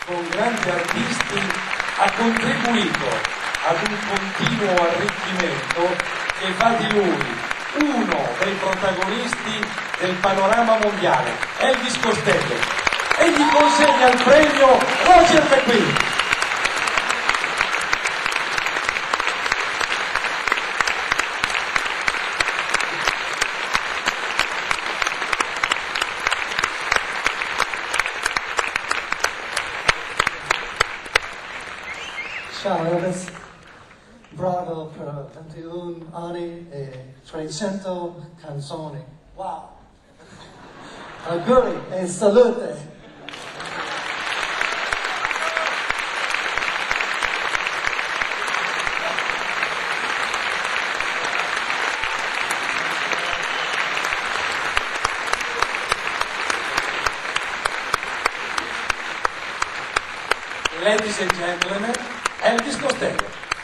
con grandi artisti, ha contribuito ad un continuo arricchimento che fa di lui uno dei protagonisti del panorama mondiale. Elvis Costello, e gli consegna il premio Roger McGuinn. Ciao Elvis, bravo per 21 anni e 300 canzoni. Wow! Auguri e salute! Ladies and gentlemen, Elvis Costello.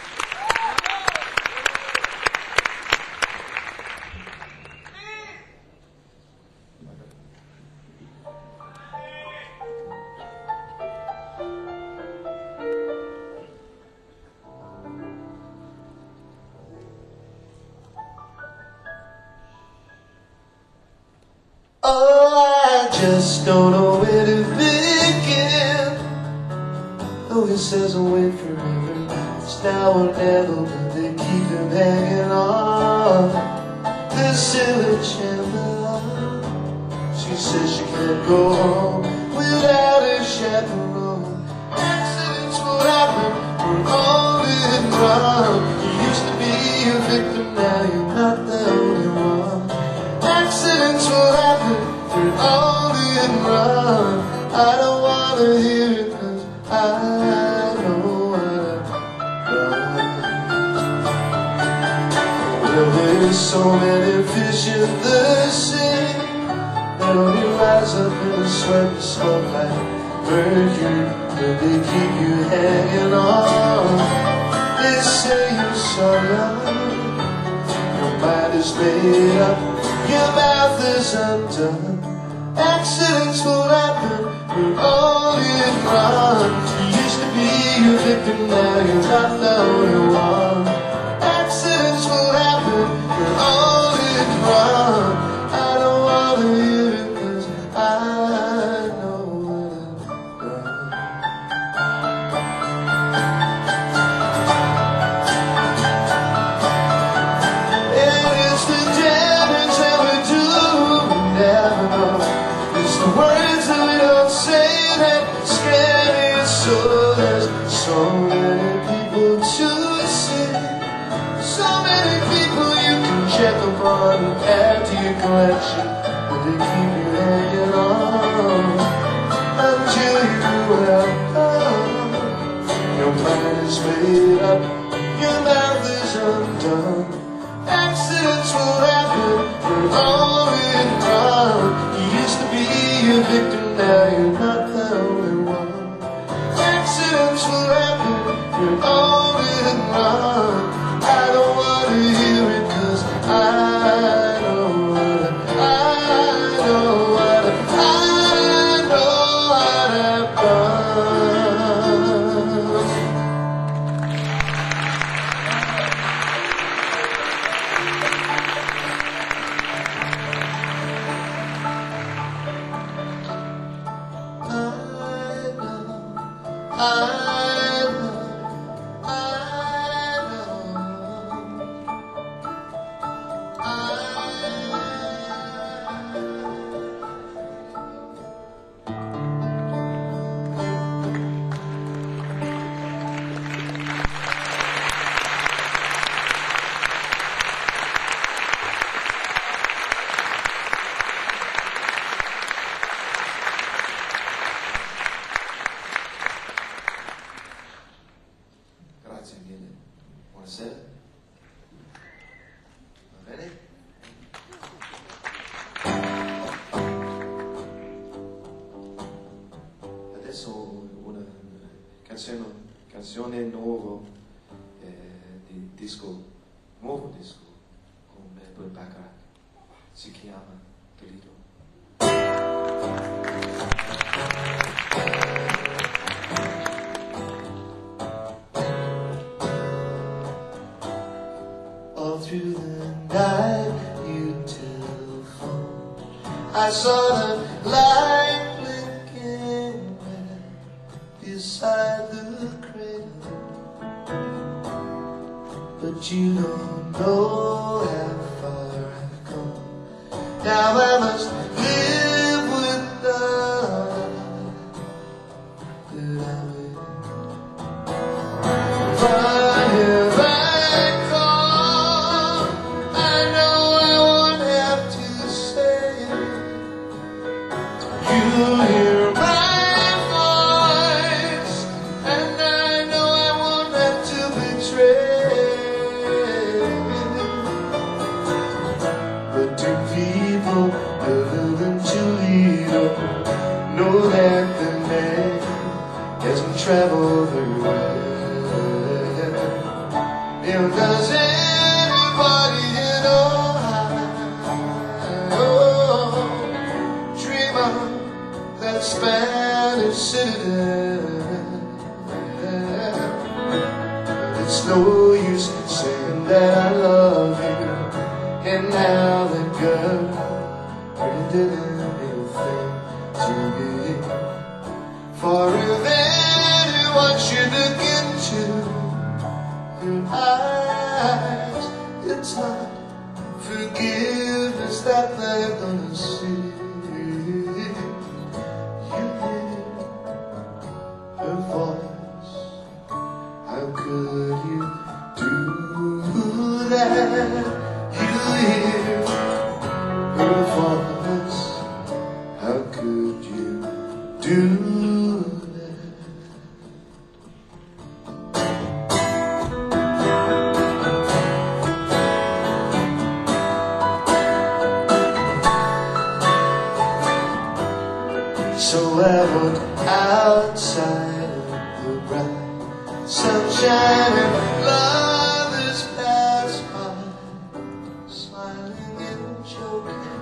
Oh, I just don't know where to begin. Oh, he says I'll wait forever. It's now or never, but they keep him hanging on. This silly chandler, she says she can't go home without a chaperone. Accidents will happen, we're all in wrong. You used to be a victim, now you're not the only one. Accidents will happen, we're all in wrong. I don't wanna hear it, 'cause I know what I've done. Well, there's so many fish in the sea that only rise up in the sweat and smoke like mercury, but they keep you hanging on. They say you're so young, your mind is made up, your mouth is undone. Accidents will happen, we're all in wrong. You used to be a victim, now you're not the only one. Accidents will happen, we're all in wrong. I don't wanna hear it, 'cause I know what I've done. And it's the damage that we do, we never know. It's the words that we don't say that scare me so. There's so many people to see, so many people you can check upon and add to your collection, but they keep you hanging on until you have done. Your mind is made up, your mouth is undone. Accidents will happen, we're all in wrong. You used to be a victim, now you're not the only one. Accidents will happen, we're all in wrong. I don't want to hear it, 'cause I know what I know what I know what I've done. Grazie mille. Buonasera. Va bene? Adesso una canzone nuova di nuovo disco con Burt Bacharach. Si chiama Toledo. I saw the light blinking beside the cradle. But you don't know how far I've come. Now I must live with the that I will. But if I call, I know I won't have to say it. You'll hear my voice, and I know I won't have to betray. But do people live in Toledo know that the man hasn't traveled very well? And does anybody in Ohio dream of that Spanish citadel? It's no use saying that I love you, and now that girl really didn't mean a thing to me. For if anyone should look into your eyes, it's not forgiveness that they're gonna see. You hear her voice. How could you do that? You hear her voice. How could you do that? So I went outside of the bright sunshine, and lovers passed by, smiling and joking.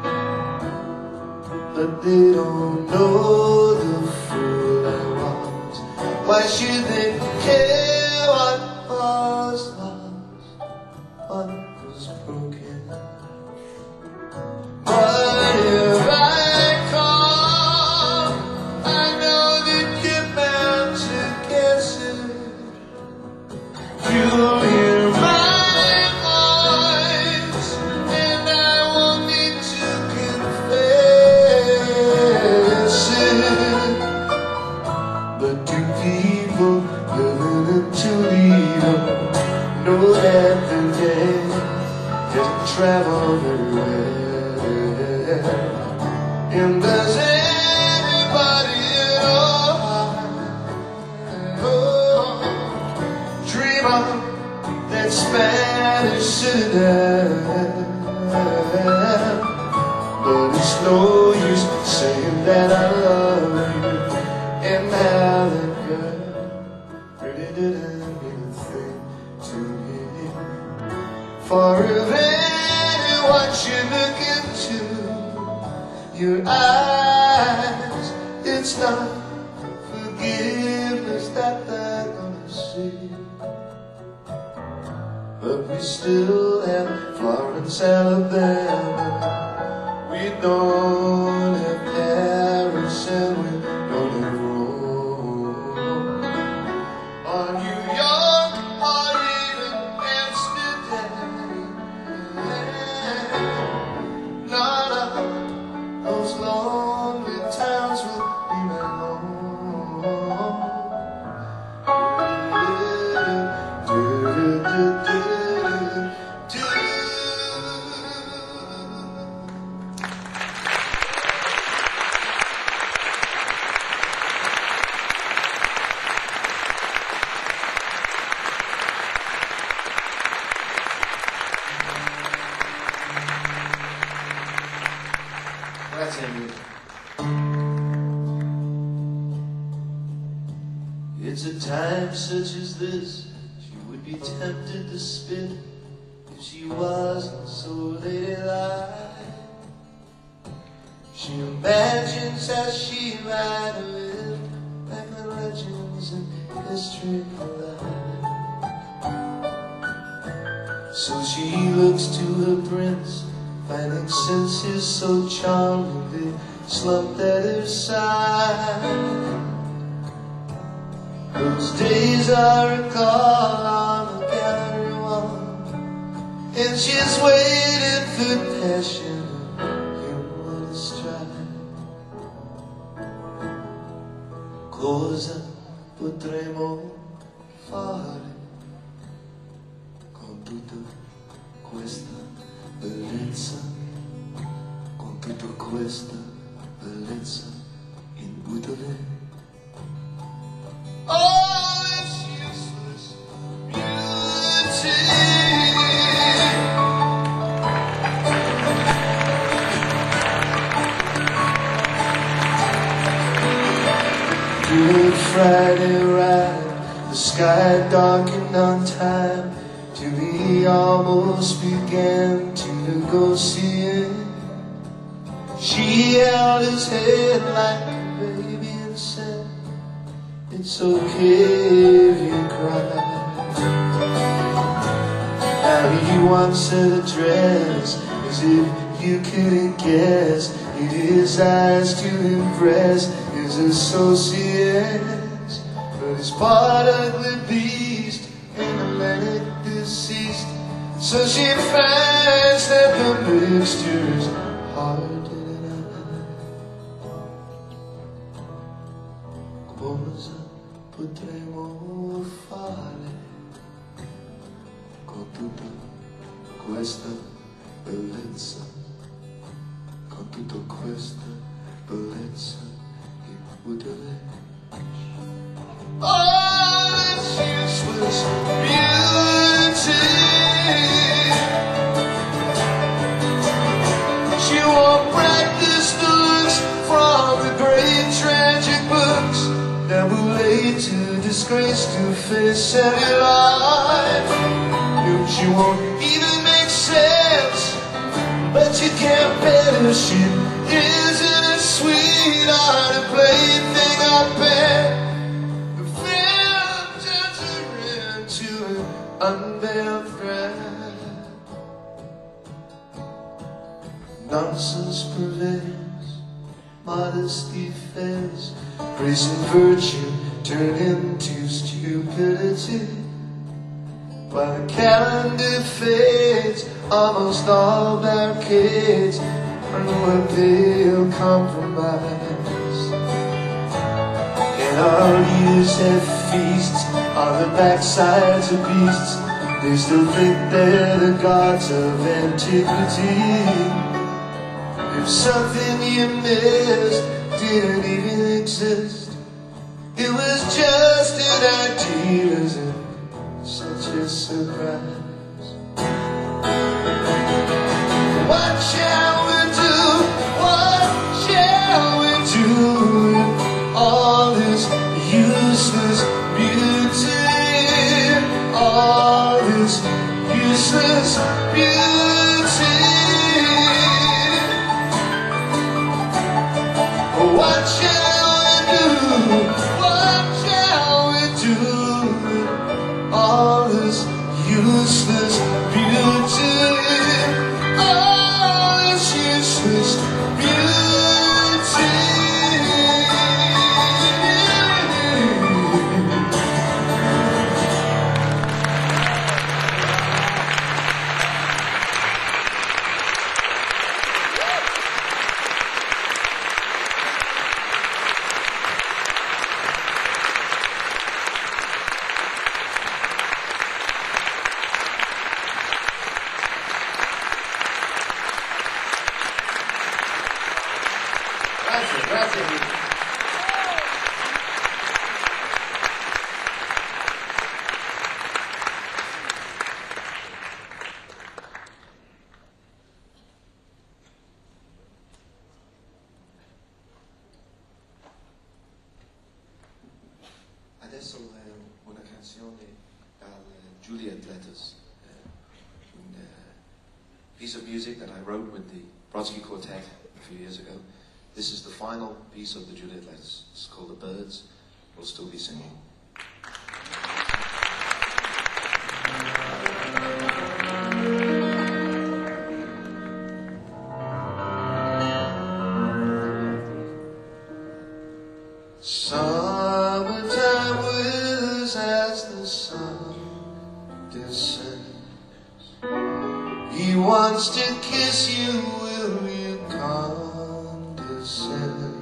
But they don't know the fool I was. Why should they care what was lost, what was broken? But if I call, I know that you're bound to guess it. You'll hear my voice, and I won't need to confess it. But do people living in Toledo know that the day didn't travel very well? And does anybody at all dream of that Spanish citadel? But it's no use saying that I love you, and now that girl really didn't mean a thing to me. For if anyone should look into your eyes, it's not forgiveness that they're gonna see. But we still have Florence, Alabama. We don't have Paris, and we don't have Rome, or New York, or even Amsterdam. None of those lonely towns will be my home. It's a time such as this she would be tempted to spit if she wasn't so ladylike. She imagines how she might have lived back when legends and history collide. So she looks to her prince finding senses so charmingly slumped at her side. Those days I recall on the gallery wall, and she's waiting for passion in one stride. Cosa potremo fare con tutta questa bellezza, con tutta questa bellezza inutile? All this useless beauty. Good Friday ride, the sky darkened on time, till he almost began to negotiate. She held his head like a baby and said, "It's okay if you cry." Now he wants her to dress as if you couldn't guess. Need his eyes to impress his associates, but he's part of the beast and Atlantic deceased. So she finds that the mixture's hard to deny. Cosa potremo fare con tutta questa bellezza, con tutta questa bellezza inutile? All this useless beauty. She won't practice the looks from the great tragic books that will lead to disgrace, to face every life. No, she won't even make sense, but you can't better. She isn't a sweetheart, a plaything I bet. The film turns her into an unveiled threat. Nonsense prevails, modesty fails, grace and virtue turn into stupidity. While the calendar fades, almost all barricades are no appeal compromise. And our leaders have feasts on the backsides of beasts. They still think they're the gods of antiquity. If something you missed didn't even exist, it was just an idea, isn't such a surprise. What shall we do? What shall we do with all this useless beauty? All this useless beauty. What shall we do? What shall we do with all this useless beauty? All this useless beauty. Adesso una canzone al Juliet Letters, un piece of music that I wrote with the Brodsky Quartet a few years ago. This is the final piece of the Juliet Letters. It's called The Birds. We'll still be singing. wants to kiss you, will you condescend?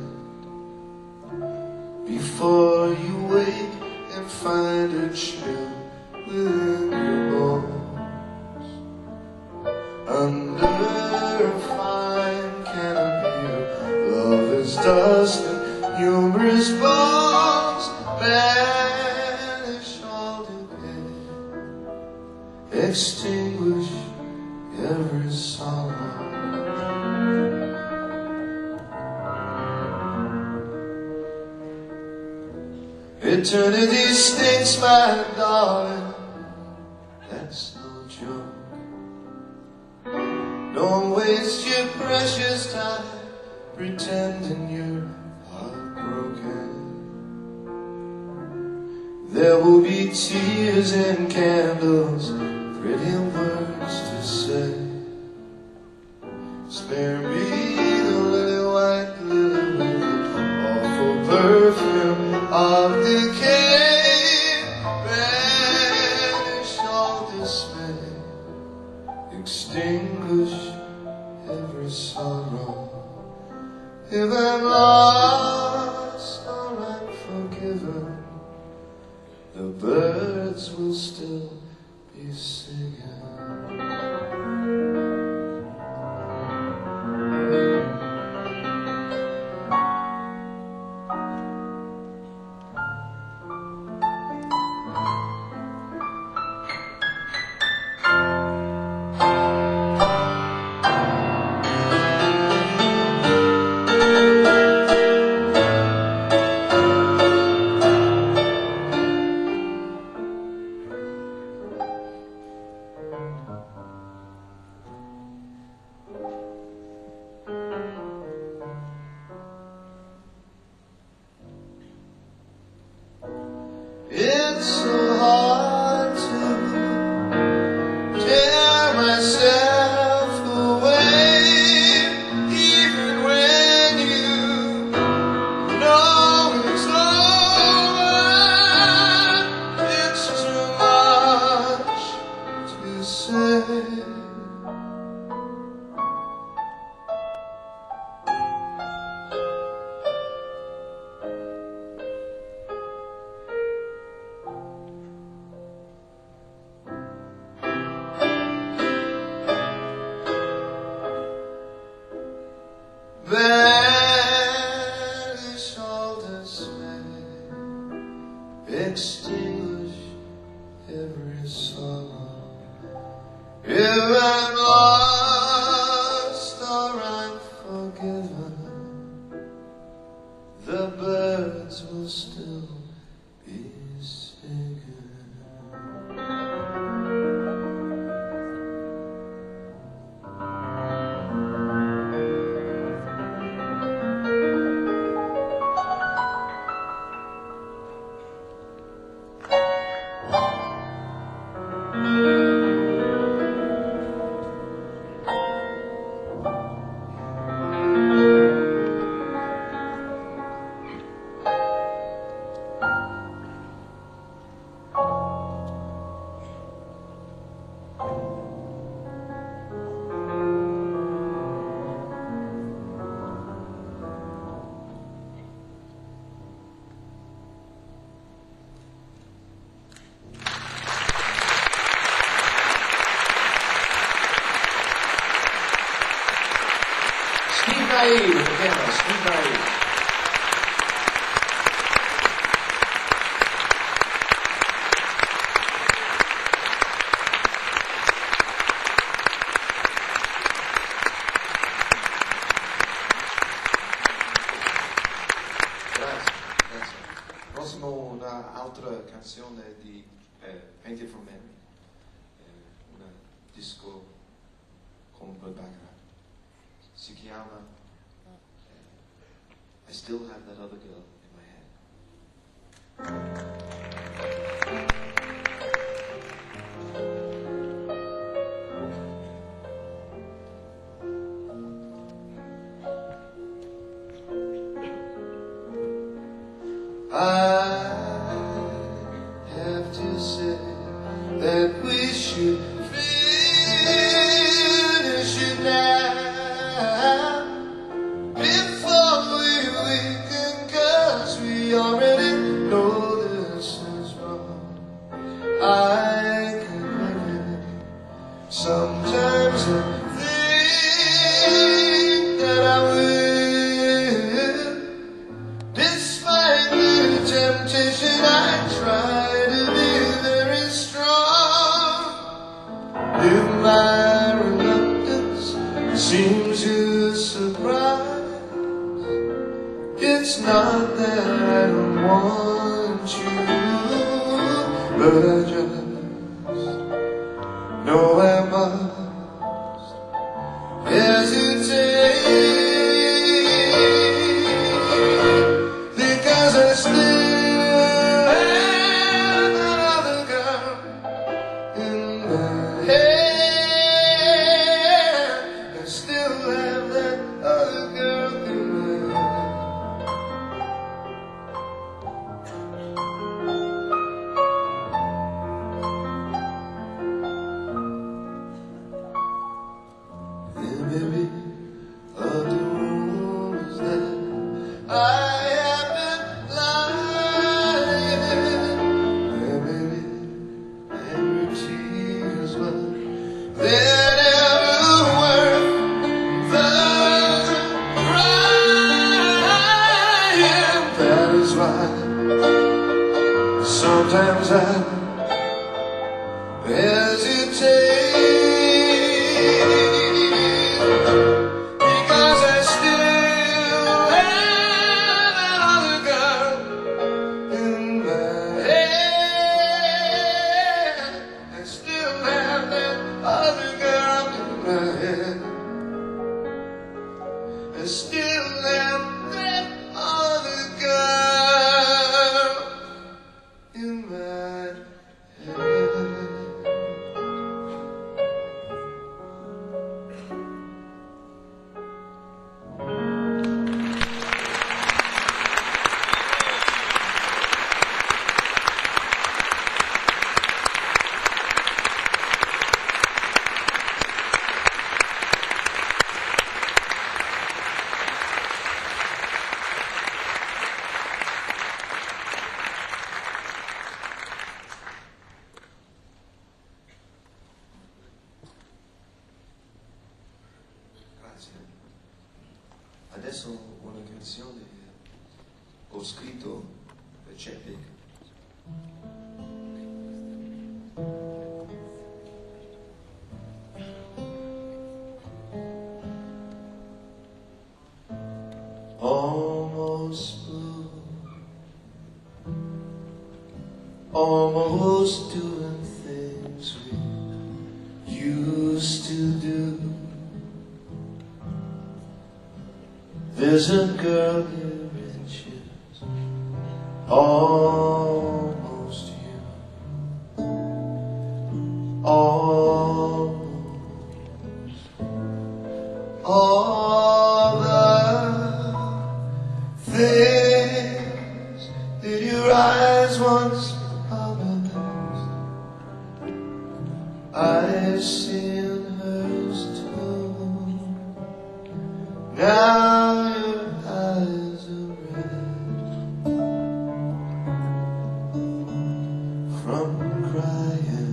Before you wake and find a chill within your bones, under a fine canopy of love is dust and humorous bones. Banish all decay, extinguish every sorrow. Eternity stinks, my darling, that's no joke. Don't waste your precious time pretending you're heartbroken. There will be tears and candles, pretty words to say. Spare me the lily white lily with the awful perfume of decay. Banish all dismay, extinguish every sorrow. If I'm lost or unforgiven, the birds will still be singing. It's so hard to tear myself away, even when you know it's over. It's too much to say. Banish all dismay, extinguish every sorrow. If I'm lost or unforgiven, the birds will still be singing. Steve Naive, again, Steve Naive. Grazie. Prossimo un'altra canzone di Painted from Memory, un disco con un bel background. Si chiama I Still Have That Other Girl in My Head. I have to say that we should finish but I just know I must hesitate, because I still have that other girl in my head. I still have that other girl in my head. There may be other rumors that I have been lying. There may be angry tears, but they're never worth the crying. That is why sometimes I hesitate, because I still have that other girl in my head. I still have that other girl in my head. I still have that other girl in my head. Grazie. Adesso una canzone ho scritto per Chadwick. Almost blue, almost doing things we used to do. There's a girl here and she's almost you, almost all the things that your eyes once promised, I've seen hers too. Now your eyes are red from crying.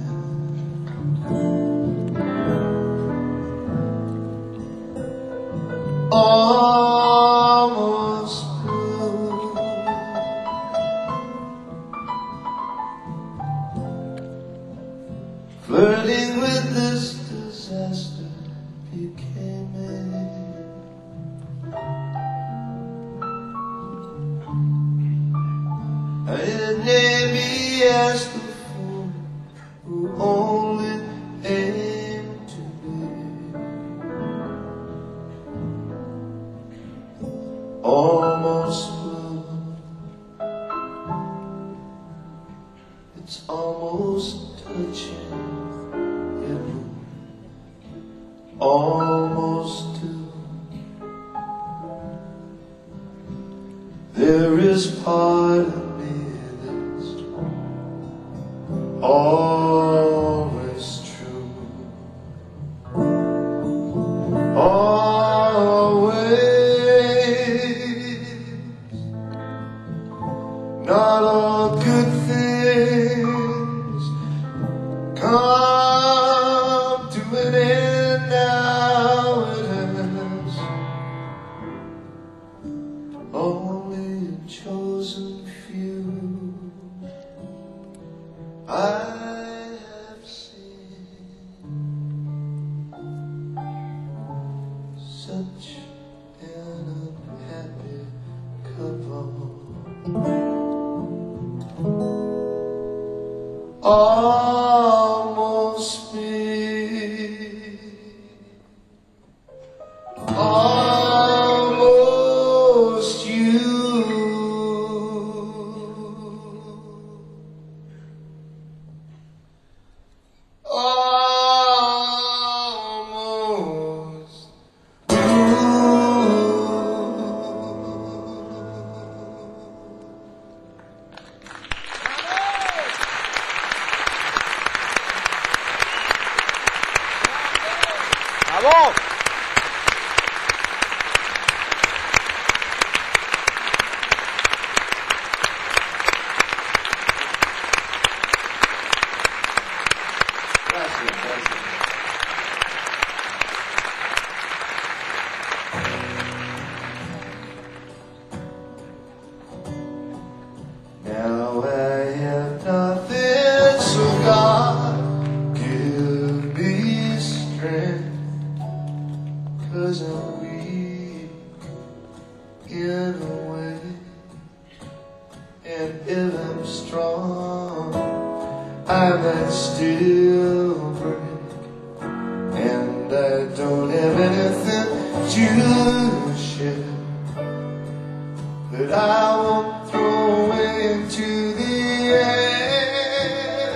Almost blue, flirting with this disaster became it. And maybe as the fool who only aimed to be. Almost blue, it's almost touching you, almost too. There is part of me that's always true, always. Not all good things come to an end now, it has only a chosen few. I have seen such an unhappy couple. almost me, almost you. Almost ¡Bravo! Gracias, gracias. now I have nothing, so God give me strength, 'cause I'm weak in a way, and if I'm strong, I might still break, and I don't have anything to share that I won't throw away into the air.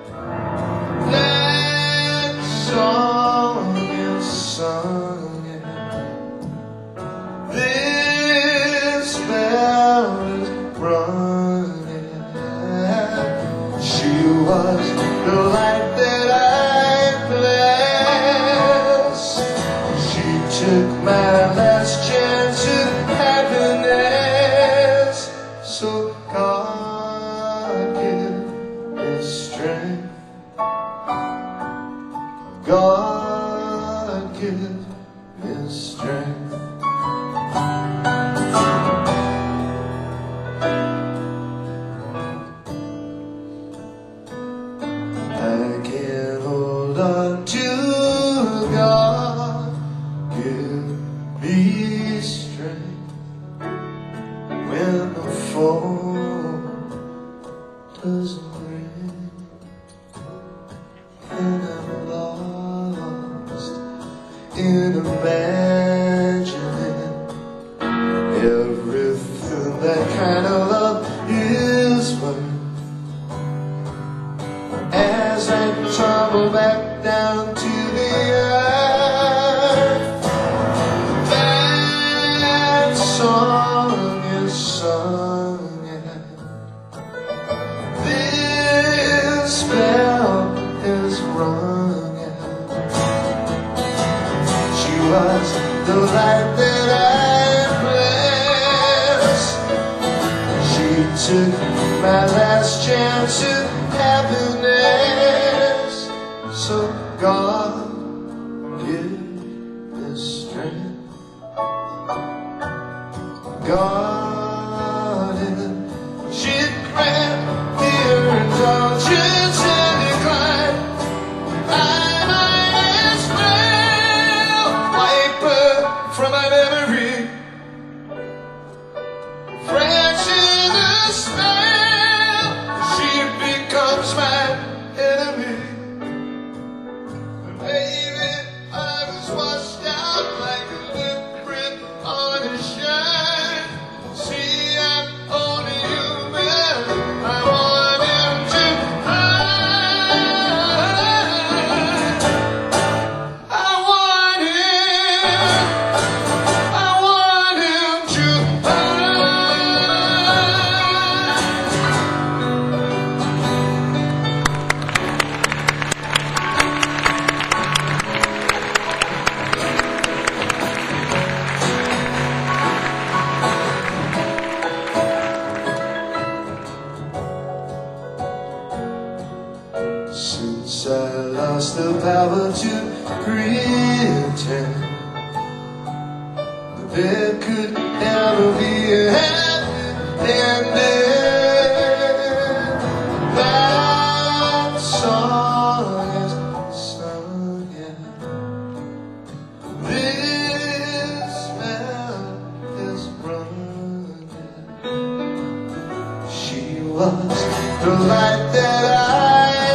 That song is sung, this bell is running. She was the light that I blessed. She took my last chance at happiness. So God give me strength. God give me strength. I can hold on to God. Give me strength when the phone doesn't ring, and I'm lost in imagining everything that kind of love is worth. As I tumble back down to the earth, that song is sung, this bell is rung. She was the light that I blessed. She took my last chance at happiness. So God give me strength. God should grant your indulgence and decline. I might as well wipe her from my memory. Fresh in the smell, she becomes my enemy. Baby, I was washed out like a liquid on a shine. See, I'm only human. I want him to hide. I want him to since I lost the power to pretend that there could never be a happy ending. That song is sung, this bell is rung. She was the light that I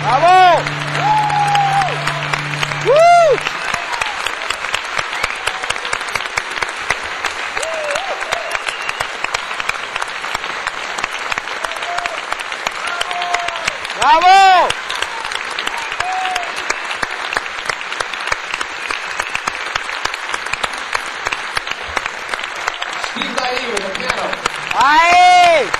¡Bravo! ¡Woo! ¡Bravo! Steve Laie with the piano. ¡Ahí!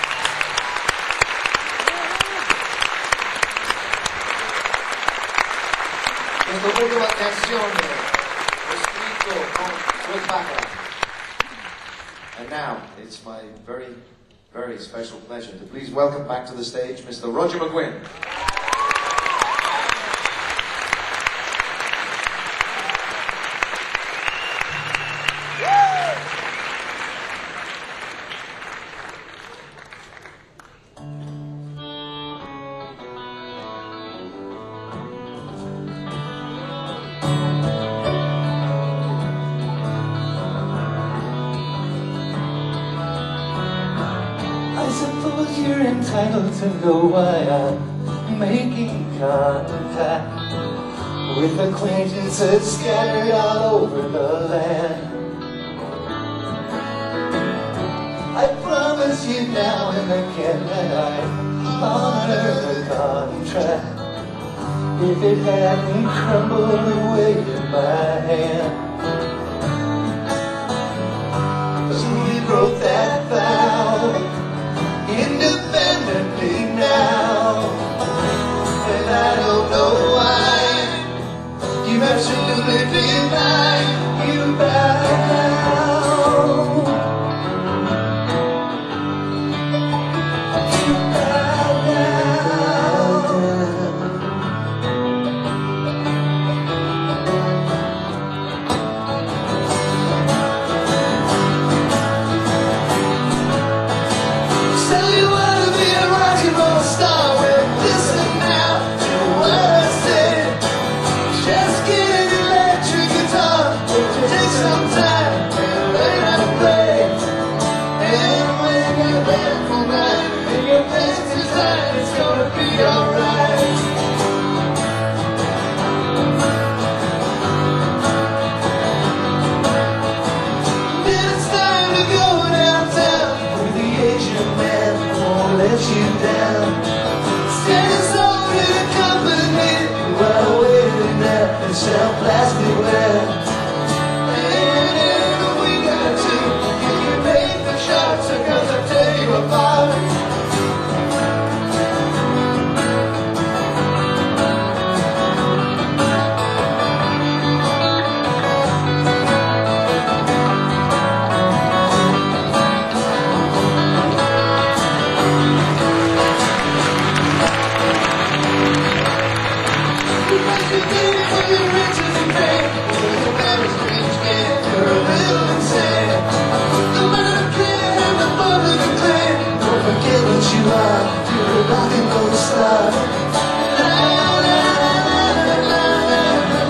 Esta última canción escrito con Fred Bacharach. And now, it's my very, very special pleasure to please welcome back to the stage Mr. Roger McGuinn. I suppose you're entitled to know why I'm making contact with acquaintances scattered all over the land. I promise you now and again that I honor the contract. If it hadn't crumbled away in my hand, so we broke that vow independently now, and I don't know why you absolutely deny you back now. You back now. So you wanna be a rock and roll star? Well, listen now to what I said. Just get an electric guitar, take some time and learn how to play. And when you're there for night and your best design, it's gonna be alright. Then it's time to go downtown where the Asian man won't let you down. Standing slowly to accompany while waiting at the Sound Plastic Lab. And in a week or two, you can make the shots because I tell you apart. Because you did it for your riches and fame. You're a very strange kid, you're a little insane. The man of care and the fun of the clan. Don't forget what you are, you're a rock and roll star. La, la, la, la, la, la,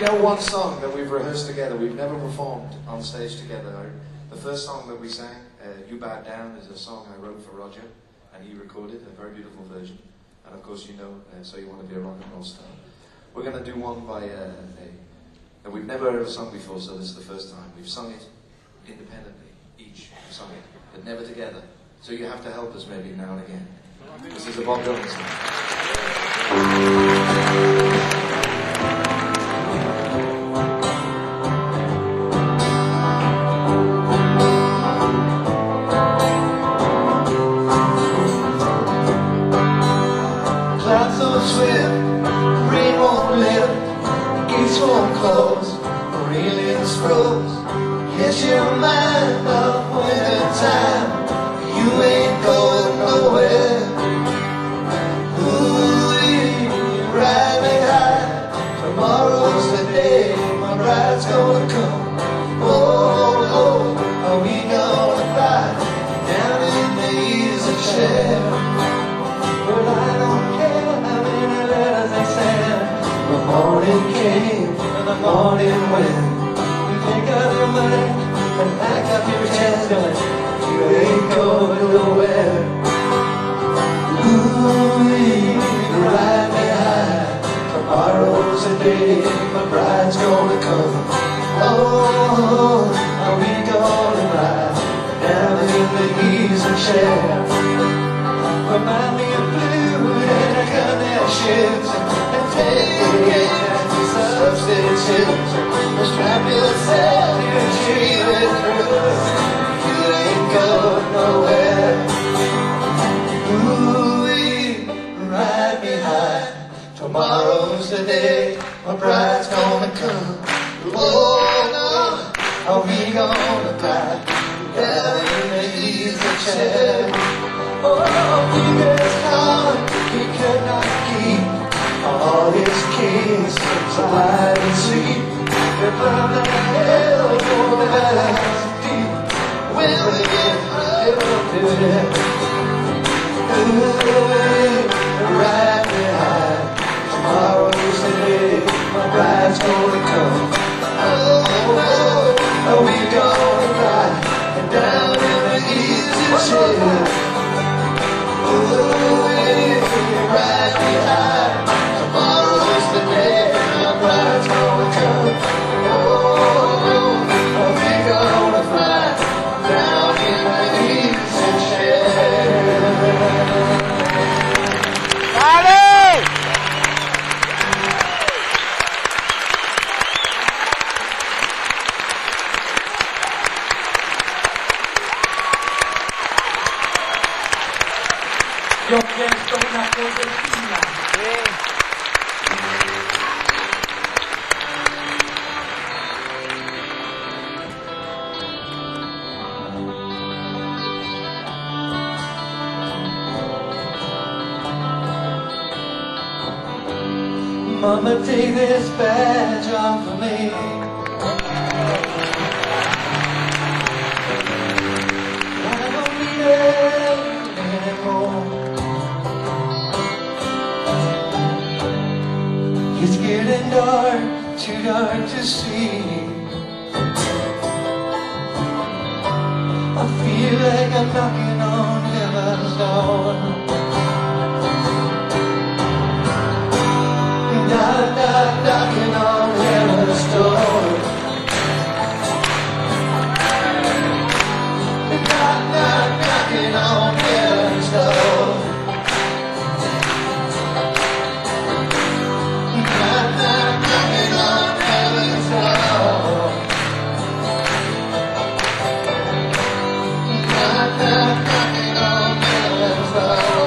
know one song that we've rehearsed together. We've never performed on stage together. The first song that we sang, You Bowed Down, is a song I wrote for Roger, and he recorded a very beautiful version. And of course, you know, So You Want to Be a Rock and Roll Star. We're going to do one by that we've never ever sung before, so this is the first time. We've sung it independently, each sung it, but never together. So you have to help us maybe now and again. This is a Bob Dylan song. Clouds don't swim, rain won't lift, gates won't close, railings froze. Yes, your mind of winter time, you ain't going nowhere. Ooh, you ride me high. Tomorrow's the day my bride's gonna come. Oh, oh, are we gonna ride down in the easy chair? Well, I don't care how many letters they send. The morning came and the morning went. You take out your money and pack up your chest, and you ain't going nowhere. Ooh, you ride me high. Tomorrow's the day my bride's gonna come. Oh, are we gonna ride down in the easy chair? Remind me of blue and a gun that shoots, and take substitutes. Strap yourself, you're cheating through. You ain't going nowhere. Ooh, ride me high. Tomorrow's the day my bride's gonna come. Oh no, are we gonna ride down in the easy chair? Oh, he gets caught, he could not keep all his keys, so hide and sleep. If I'm not hell for the house deep, will we get to it? Ride me high. Tomorrow's the day my bride's gonna come. Oh, oh, are we gonna ride down in the easy chair? Ride me high. Tomorrow's the day my bride's gonna come. Oh, are we gonna fly down in the easy chair? Dale! Ti ho chiesto una cosettina. Mama, take this badge off of me. I don't need it anymore. It's getting dark, too dark to see. I feel like I'm knocking on heaven's door. Knock, knock, knocking on heaven's door. Knock, knock, knocking on heaven's door. Knock, knock, knocking on heaven's door. Knock, knock, knocking on heaven's door.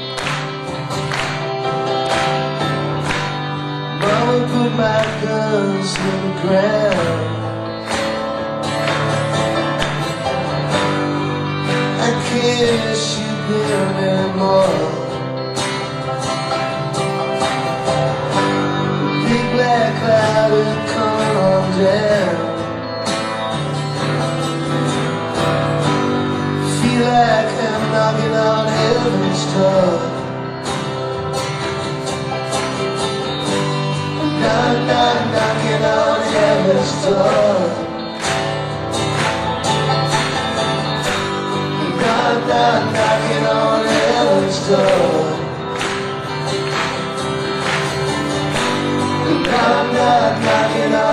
Mama put my guns in the ground. I can't shoot them anymore. Big black cloud is coming on down. Feel like I'm knocking on heaven's door. Knock, knock, knocking heaven's door. Knock, knock, knocking on heaven's door. Knock, knock, knocking on